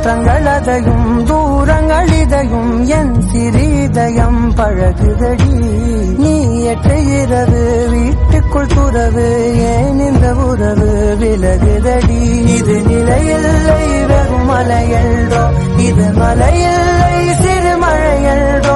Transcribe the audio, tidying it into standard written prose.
மாற்றங்களதையும் தூரங்களிதையும் என் சிறிதயம் பழகுதடி. நீ எற்ற இரவு வீட்டுக்குள் துறவு ஏன் இந்த உறவு விலகுதடி. இது நிலையில்லை வெறும் மலையல்தோ, இது மலையில்லை சிறு மழையல்தோ.